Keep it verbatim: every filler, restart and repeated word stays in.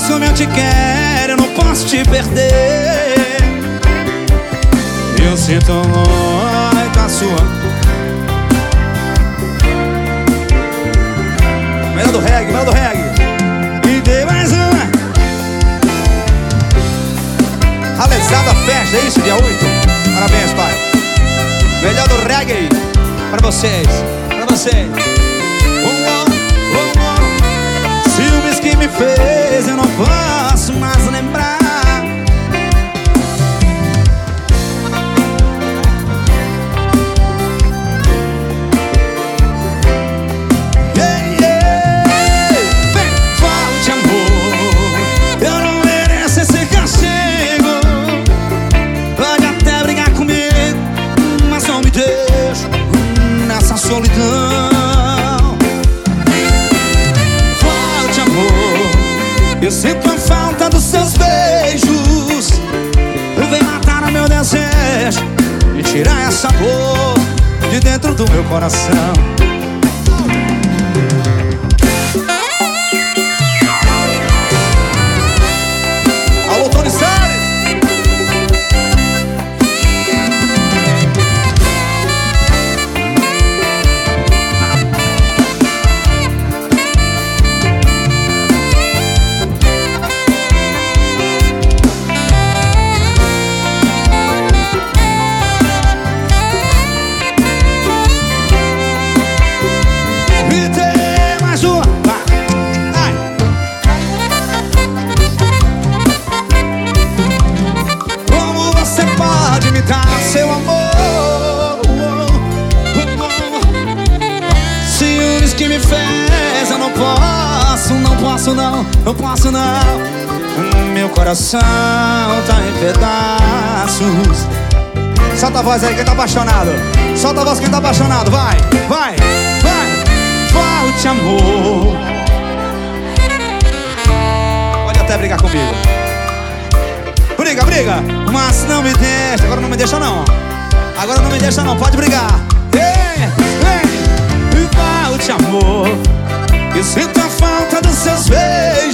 Mas como eu te quero, eu não posso te perder. Eu sinto muito a sua. Melhor do reggae, melhor do reggae. E dei mais uma. Ralezada festa, é isso, dia oito. Parabéns, pai. Melhor do reggae pra vocês, pra vocês. Oh, oh, oh, oh. Ciúmes que me fez, eu não posso mais lembrar. Yeah, yeah. Vem, volte, amor. Eu não mereço esse castigo. Pode até brigar comigo, mas não me deixa nessa solidão. Volte, amor. Eu sinto a falta dos seus beijos. Vem matar o meu desejo e tirar essa dor de dentro do meu coração. Alô, Tony Salles. Seu amor, ciúmes que me fez, eu não posso, não posso não, não posso não. Meu coração tá em pedaços. Solta a voz aí, quem tá apaixonado. Solta a voz quem tá apaixonado, vai, vai, vai. Volte, amor. Pode até brigar comigo. Briga, briga, mas não me deixa. Agora não me deixa não. Agora não me deixa não, pode brigar. Ei, ei, volte, amor. Eu sinto a falta dos seus beijos.